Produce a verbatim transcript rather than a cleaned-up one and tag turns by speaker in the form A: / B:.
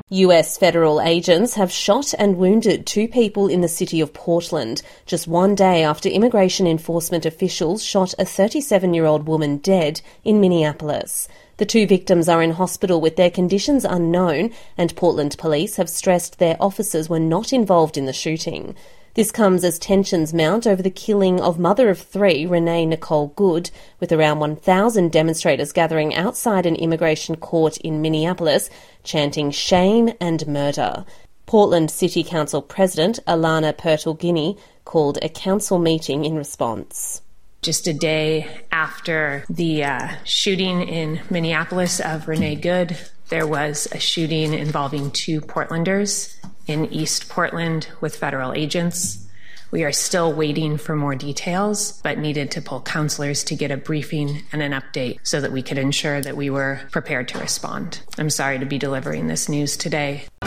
A: U S federal agents have shot and wounded two people in the city of Portland just one day after immigration enforcement officials shot a thirty-seven-year-old woman dead in Minneapolis. The two victims are in hospital with their conditions unknown, and Portland police have stressed their officers were not involved in the shooting. This comes as tensions mount over the killing of mother of three, Renee Nicole Good, with around one thousand demonstrators gathering outside an immigration court in Minneapolis, chanting shame and murder. Portland City Council President Alana Pertl-Guiney called a council meeting in response.
B: Just a day after the uh, shooting in Minneapolis of Renee Good, there was a shooting involving two Portlanders in East Portland with federal agents. We are still waiting for more details, but needed to pull counselors to get a briefing and an update so that we could ensure that we were prepared to respond. I'm sorry to be delivering this news today.